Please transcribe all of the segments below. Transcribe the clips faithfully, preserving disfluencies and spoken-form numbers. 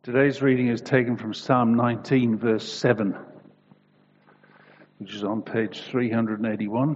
Today's reading is taken from Psalm nineteen, verse seven, which is on page three hundred eighty-one.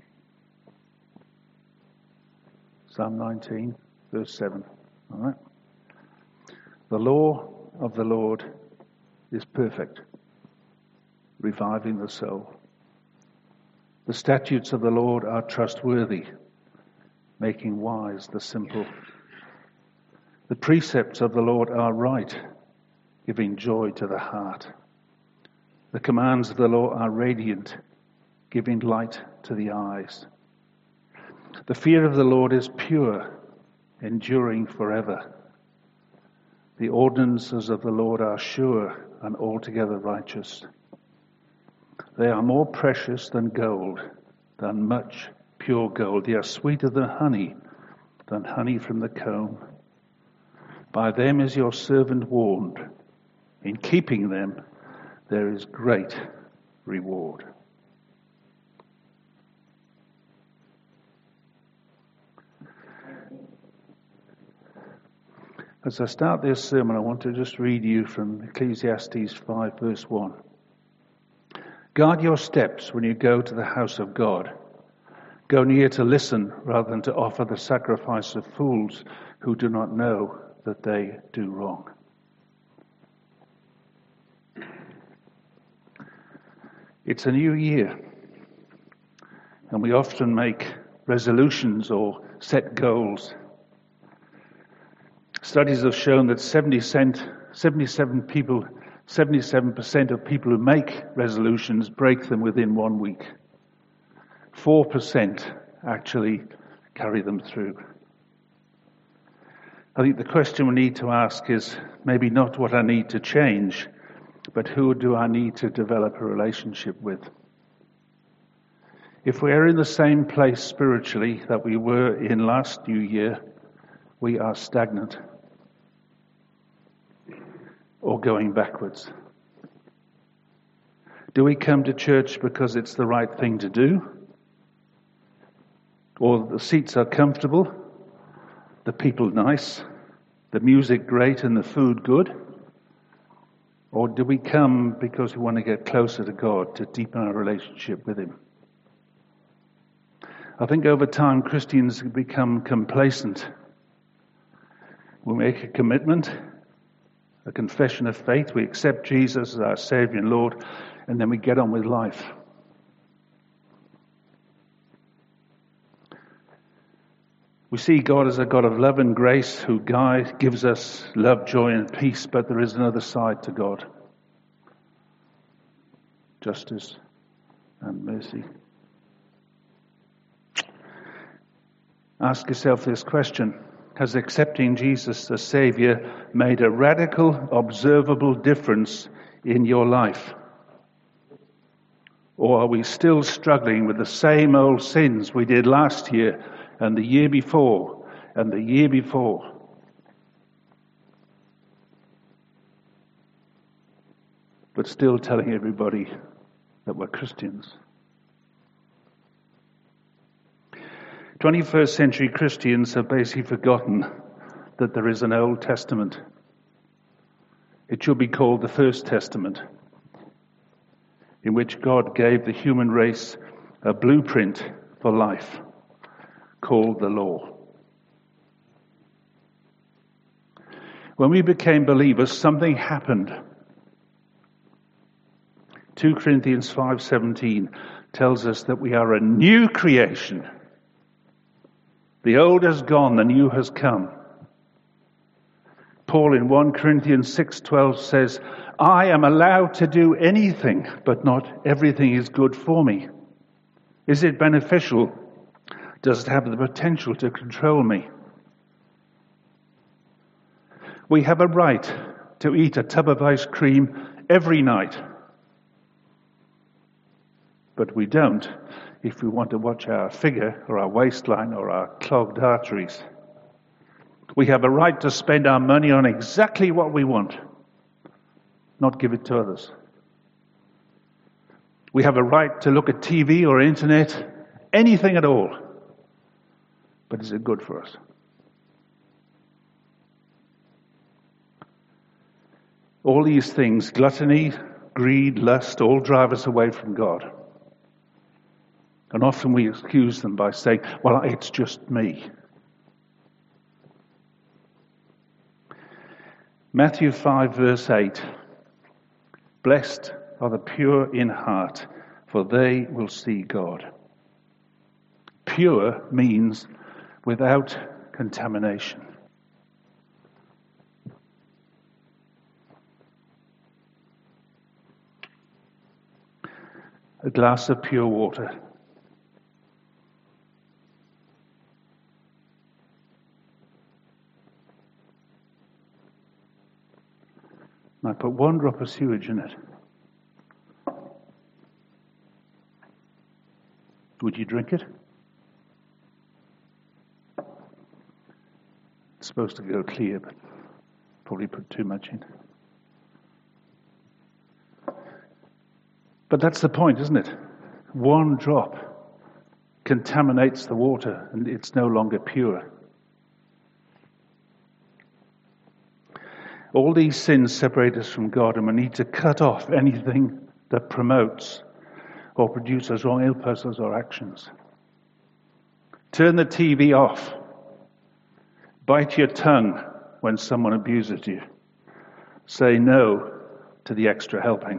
Psalm nineteen, verse seven. All right. The law of the Lord is perfect, reviving the soul. The statutes of the Lord are trustworthy, making wise the simple. The precepts of the Lord are right, giving joy to the heart. The commands of the law are radiant, giving light to the eyes. The fear of the Lord is pure, enduring forever. The ordinances of the Lord are sure and altogether righteous. They are more precious than gold, than much pure gold. They are sweeter than honey, than honey from the comb. By them is your servant warned. In keeping them, there is great reward. As I start this sermon, I want to just read you from Ecclesiastes five, verse one. Guard your steps when you go to the house of God. Go near to listen rather than to offer the sacrifice of fools who do not know that they do wrong. It's a new year, and we often make resolutions or set goals. Studies have shown that seventy-seven people, seventy-seven percent of people who make resolutions break them within one week. four percent actually carry them through. I think the question we need to ask is maybe not what I need to change, but who do I need to develop a relationship with? If we are in the same place spiritually that we were in last New Year, we are stagnant or going backwards. Do we come to church because it's the right thing to do? Or the seats are comfortable, the people nice, the music great and the food good? Or do we come because we want to get closer to God, to deepen our relationship with Him? I think over time Christians become complacent. We make a commitment, a confession of faith, we accept Jesus as our Savior and Lord, and then we get on with life. We see God as a God of love and grace who guides, gives us love, joy, and peace, but there is another side to God. Justice and mercy. Ask yourself this question. Has accepting Jesus as Savior made a radical, observable difference in your life? Or are we still struggling with the same old sins we did last year and the year before and the year before? But still telling everybody that we're Christians. twenty-first century Christians have basically forgotten that there is an Old Testament. It should be called the First Testament, in which God gave the human race a blueprint for life called the law. When we became believers, something happened. Second Corinthians five seventeen tells us that we are a new creation. The old has gone, the new has come. Paul in First Corinthians six twelve says, I am allowed to do anything, but not everything is good for me. Is it beneficial? Does it have the potential to control me? We have a right to eat a tub of ice cream every night. But we don't if we want to watch our figure or our waistline or our clogged arteries. We have a right to spend our money on exactly what we want, not give it to others. We have a right to look at T V or internet, anything at all. But is it good for us? All these things, gluttony, greed, lust, all drive us away from God. And often we excuse them by saying, well, it's just me. Matthew five, verse eight. Blessed are the pure in heart, for they will see God. Pure means without contamination. A glass of pure water. I put one drop of sewage in it. Would you drink it? It's supposed to go clear, but probably put too much in. But that's the point, isn't it? One drop contaminates the water and it's no longer pure. All these sins separate us from God, and we need to cut off anything that promotes or produces wrong impulses or actions. Turn the T V off. Bite your tongue when someone abuses you. Say no to the extra helping.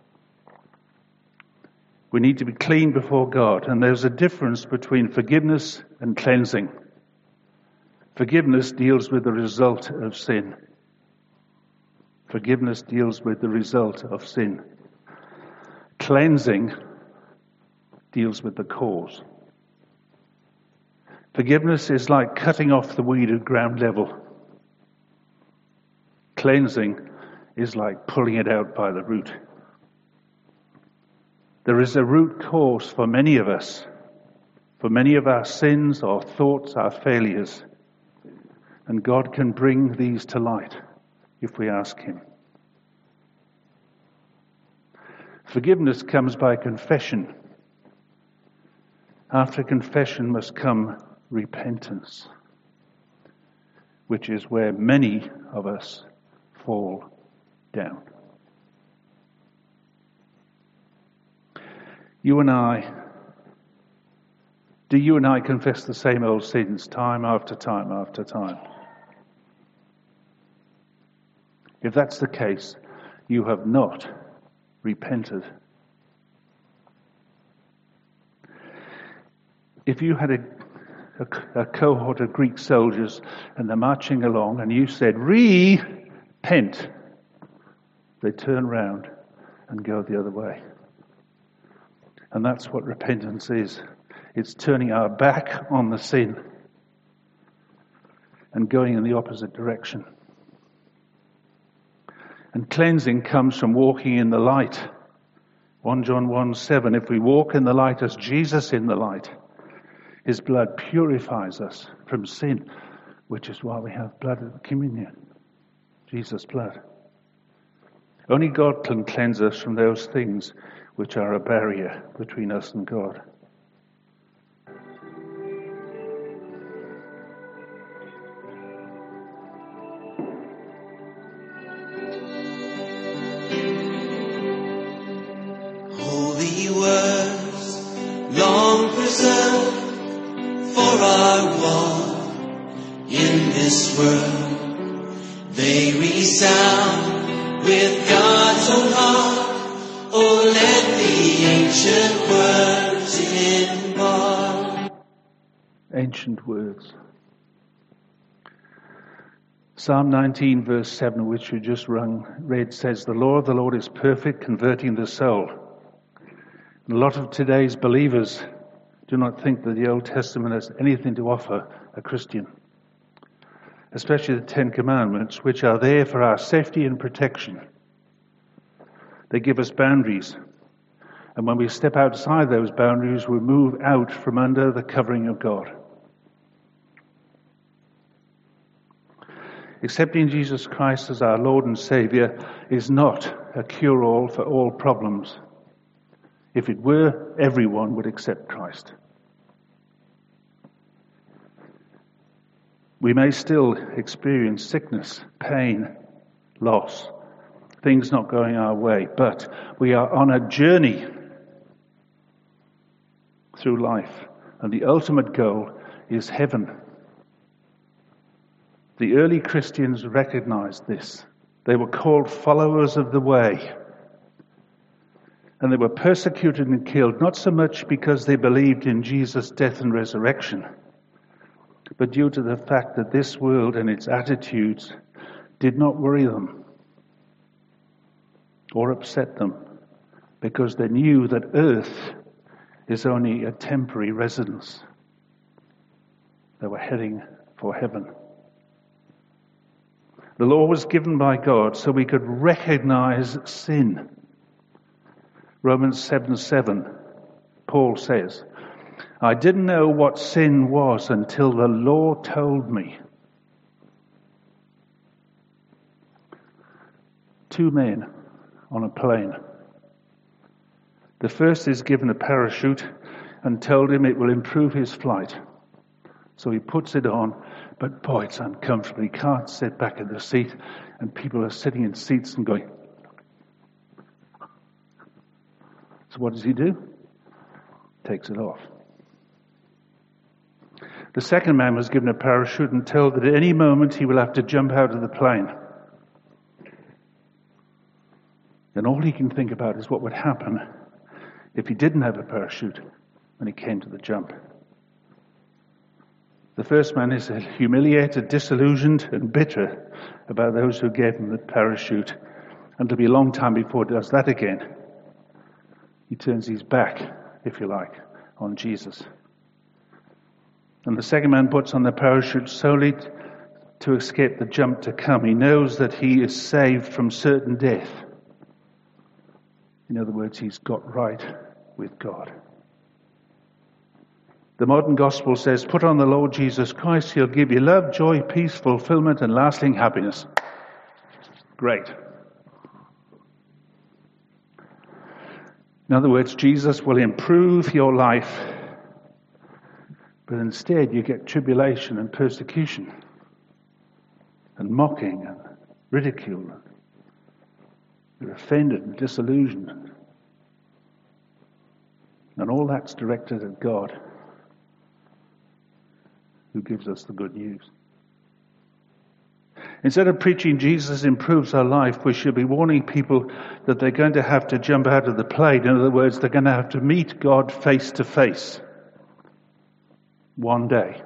We need to be clean before God, and there's a difference between forgiveness and cleansing. Forgiveness deals with the result of sin. Forgiveness deals with the result of sin. Cleansing deals with the cause. Forgiveness is like cutting off the weed at ground level. Cleansing is like pulling it out by the root. There is a root cause for many of us, for many of our sins, our thoughts, our failures. And God can bring these to light if we ask Him. Forgiveness comes by confession. After confession must come repentance, which is where many of us fall down. You and I, do you and I confess the same old sins time after time after time? If that's the case, you have not repented. If you had a, a, a cohort of Greek soldiers and they're marching along and you said, repent, they turn round and go the other way. And that's what repentance is. It's turning our back on the sin and going in the opposite direction. And cleansing comes from walking in the light. First John one seven, if we walk in the light as Jesus in the light, His blood purifies us from sin, which is why we have blood at the communion. Jesus' blood. Only God can cleanse us from those things which are a barrier between us and God. Holy words, long preserved for our walk in this world, they resound with God's own heart. Oh, let the ancient words impart. Ancient words. Psalm nineteen, verse seven, which we just rung, read, says, the law of the Lord is perfect, converting the soul. A lot of today's believers do not think that the Old Testament has anything to offer a Christian, especially the Ten Commandments, which are there for our safety and protection. They give us boundaries, and when we step outside those boundaries, we move out from under the covering of God. Accepting Jesus Christ as our Lord and Savior is not a cure-all for all problems. If it were, everyone would accept Christ. We may still experience sickness, pain, loss, things not going our way, but we are on a journey through life, and the ultimate goal is heaven. The early Christians recognized this. They were called followers of the way. And they were persecuted and killed, not so much because they believed in Jesus' death and resurrection, but due to the fact that this world and its attitudes did not worry them or upset them, because they knew that earth is only a temporary residence. They were heading for heaven. The law was given by God so we could recognize sin. Romans seven seven, Paul says, I didn't know what sin was until the law told me. Two men on a plane. The first is given a parachute and told him it will improve his flight. So he puts it on, but boy, it's uncomfortable. He can't sit back in the seat, and people are sitting in seats and going. So what does he do? Takes it off. The second man was given a parachute and told that at any moment he will have to jump out of the plane. And all he can think about is what would happen if he didn't have a parachute when he came to the jump. The first man is humiliated, disillusioned, and bitter about those who gave him the parachute. And it'll be a long time before he does that again. He turns his back, if you like, on Jesus. And the second man puts on the parachute solely to escape the jump to come. He knows that he is saved from certain death. In other words, he's got right with God. The modern gospel says, put on the Lord Jesus Christ, he'll give you love, joy, peace, fulfillment, and lasting happiness. Great. In other words, Jesus will improve your life, but instead you get tribulation and persecution and mocking and ridicule. You're offended and disillusioned. And all that's directed at God, who gives us the good news. Instead of preaching Jesus improves our life, we should be warning people that they're going to have to jump out of the plane. In other words, they're going to have to meet God face to face one day.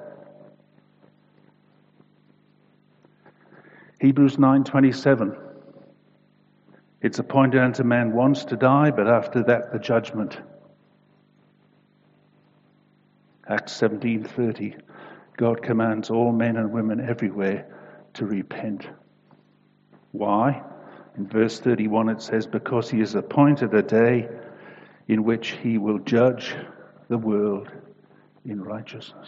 Hebrews nine twenty-seven. It's appointed unto man once to die, but after that the judgment. Acts seventeen thirty. God commands all men and women everywhere to repent. Why? In verse thirty-one it says, because he has appointed a day in which he will judge the world in righteousness.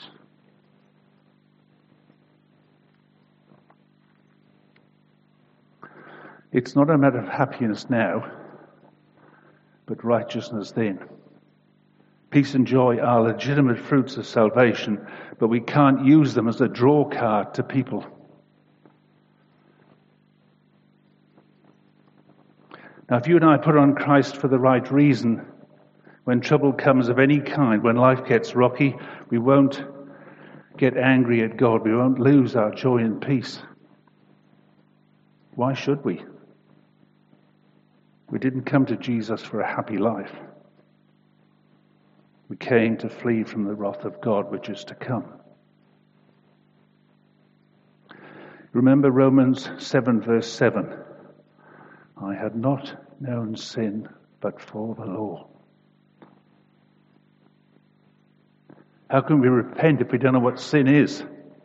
It's not a matter of happiness now, but righteousness then. Peace and joy are legitimate fruits of salvation, but we can't use them as a draw card to people. Now, if you and I put on Christ for the right reason, when trouble comes of any kind, when life gets rocky, we won't get angry at God. We won't lose our joy and peace. Why should we? We didn't come to Jesus for a happy life. We came to flee from the wrath of God, which is to come. Remember Romans seven, verse seven. I had not known sin but for the law. How can we repent if we don't know what sin is?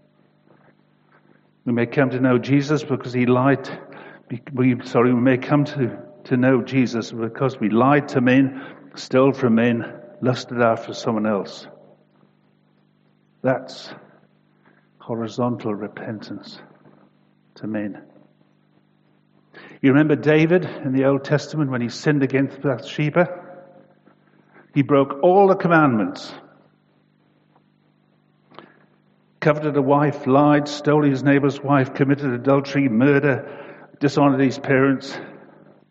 We may come to know Jesus because he lied. We, sorry, we may come to, to know Jesus because we lied to men, stole from men, lusted after someone else. That's horizontal repentance to men. You remember David in the Old Testament when he sinned against Bathsheba? He broke all the commandments. Coveted a wife, lied, stole his neighbor's wife, committed adultery, murder, dishonored his parents.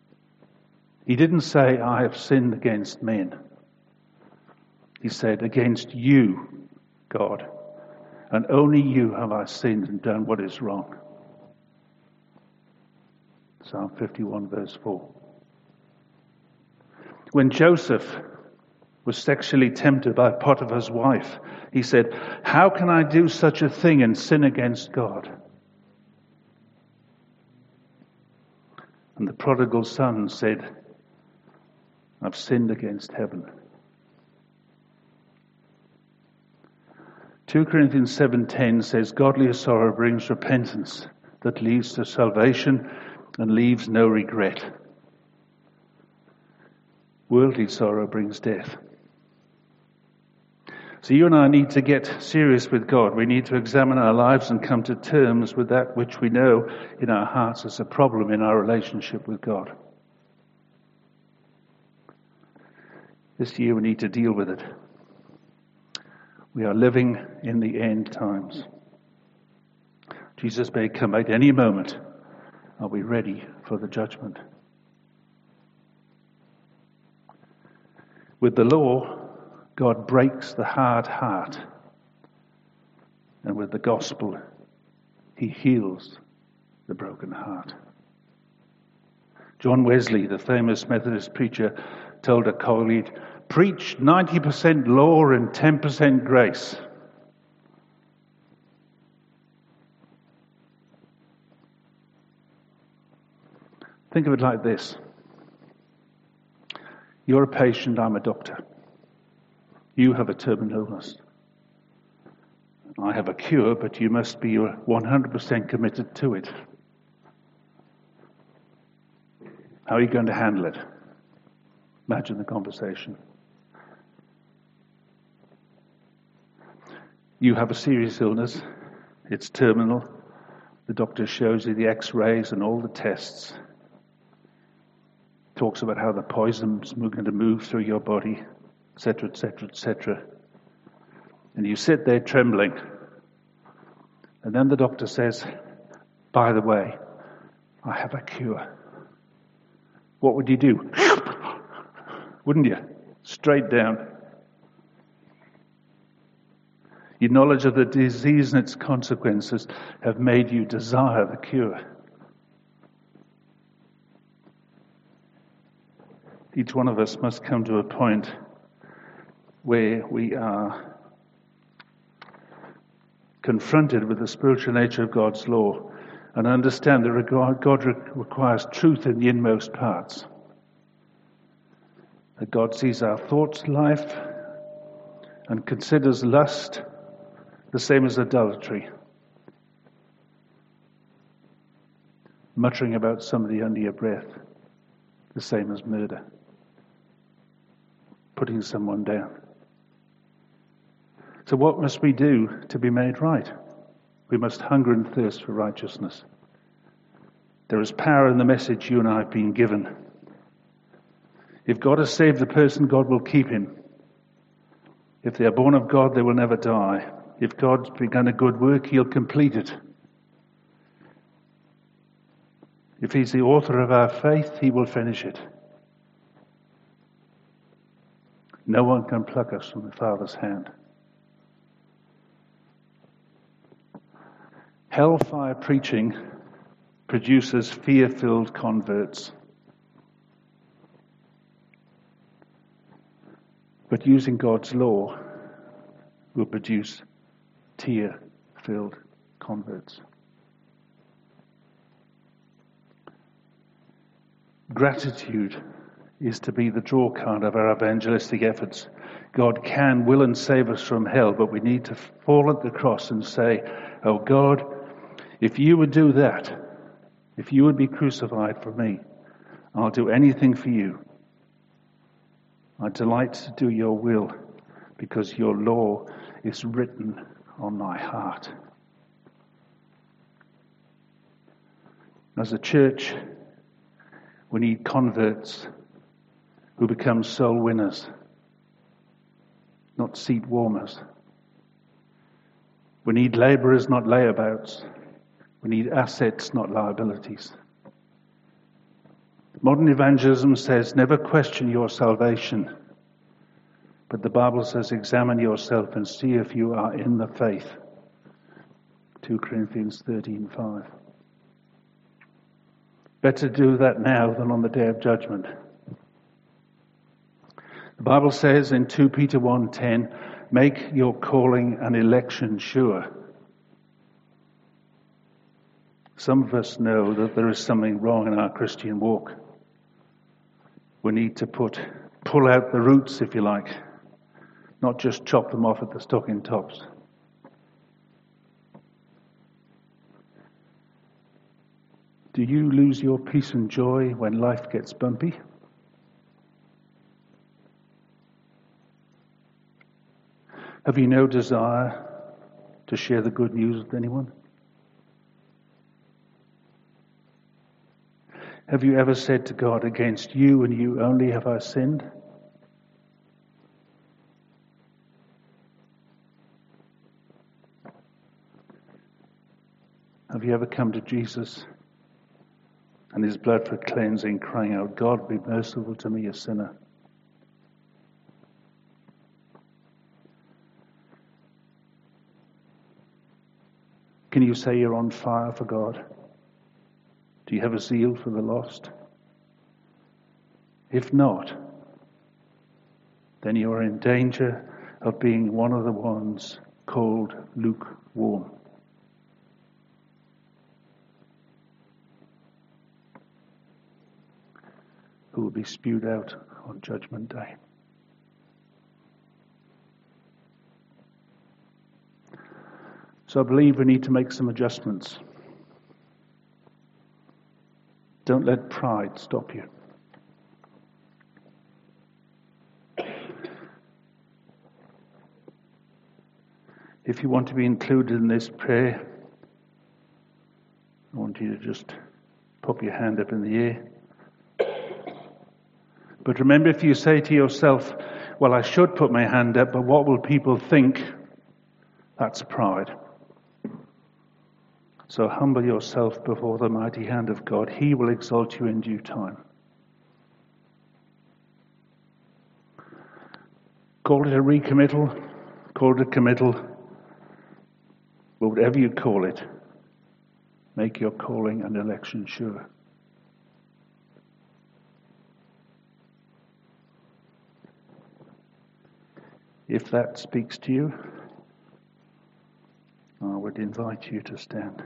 He didn't say, I have sinned against men. He said, against you, God, and only you have I sinned and done what is wrong. Psalm fifty-one, verse four. When Joseph was sexually tempted by Potiphar's wife, he said, how can I do such a thing and sin against God? And the prodigal son said, I've sinned against heaven. Second Corinthians seven ten says, godly sorrow brings repentance that leads to salvation and leaves no regret. Worldly sorrow brings death. So you and I need to get serious with God. We need to examine our lives and come to terms with that which we know in our hearts is a problem in our relationship with God. This year we need to deal with it. We are living in the end times. Jesus may come at any moment. Are we ready for the judgment? With the law, God breaks the hard heart. And with the gospel, he heals the broken heart. John Wesley, the famous Methodist preacher, told a colleague, preach ninety percent law and ten percent grace. Think of it like this. You're a patient, I'm a doctor. You have a terminal illness. I have a cure, but you must be one hundred percent committed to it. How are you going to handle it? Imagine the conversation. You have a serious illness. It's terminal. The doctor shows you the x-rays and all the tests. Talks about how the poison's going to move through your body, et cetera, et cetera, et cetera. And you sit there trembling. And then the doctor says, by the way, I have a cure. What would you do? Wouldn't you? Straight down. Your knowledge of the disease and its consequences have made you desire the cure. Each one of us must come to a point where we are confronted with the spiritual nature of God's law and understand that God requires truth in the inmost parts. That God sees our thoughts, life, and considers lust the same as adultery. Muttering about somebody under your breath, the same as murder. Putting someone down. So what must we do to be made right? We must hunger and thirst for righteousness. There is power in the message you and I have been given. If God has saved the person, God will keep him. If they are born of God, they will never die. If God's begun a good work, he'll complete it. If he's the author of our faith, he will finish it. No one can pluck us from the Father's hand. Hellfire preaching produces fear-filled converts. But using God's law will produce tear-filled converts. Gratitude is to be the draw card of our evangelistic efforts. God can, will, and save us from hell, but we need to fall at the cross and say, oh God, if you would do that, if you would be crucified for me, I'll do anything for you. I delight to do your will because your law is written on my heart. As a church, we need converts who become soul winners, not seat warmers. We need laborers, not layabouts. We need assets, not liabilities. Modern evangelism says, never question your salvation. But the Bible says, examine yourself and see if you are in the faith. Second Corinthians thirteen five. Better do that now than on the day of judgment. The Bible says in Second Peter one ten, make your calling and election sure. Some of us know that there is something wrong in our Christian walk. We need to put, pull out the roots, if you like, not just chop them off at the stocking tops. Do you lose your peace and joy when life gets bumpy? Have you no desire to share the good news with anyone? Have you ever said to God, against you and you only have I sinned? Have you ever come to Jesus and his blood for cleansing, crying out, God, be merciful to me, a sinner? Can you say you're on fire for God? Do you have a zeal for the lost? If not, then you are in danger of being one of the ones called lukewarm. Who will be spewed out on Judgment Day. So I believe we need to make some adjustments. Don't let pride stop you. If you want to be included in this prayer, I want you to just pop your hand up in the air. But remember, if you say to yourself, well, I should put my hand up, but what will people think? That's pride. So humble yourself before the mighty hand of God. He will exalt you in due time. Call it a recommittal, call it a committal, but whatever you call it, make your calling and election sure. If that speaks to you, I would invite you to stand.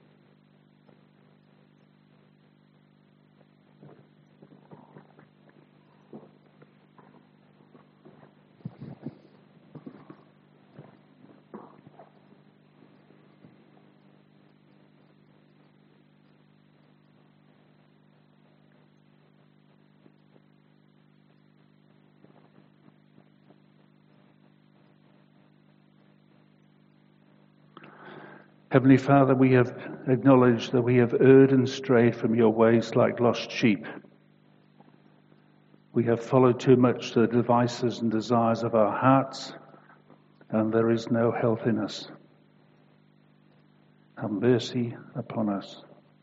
Heavenly Father, we have acknowledged that we have erred and strayed from your ways like lost sheep. We have followed too much the devices and desires of our hearts, and there is no health in us. Have mercy upon us.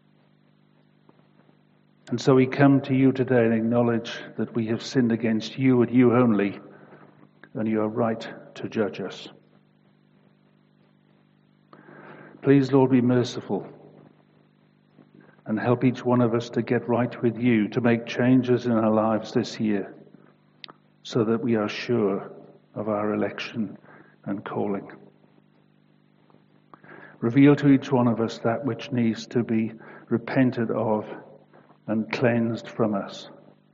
And so we come to you today and acknowledge that we have sinned against you and you only, and you are right to judge us. Please, Lord, be merciful and help each one of us to get right with you, to make changes in our lives this year so that we are sure of our election and calling. Reveal to each one of us that which needs to be repented of and cleansed from us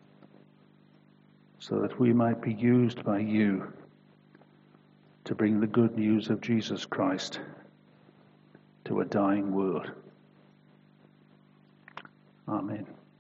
so that we might be used by you to bring the good news of Jesus Christ to a dying world. Amen.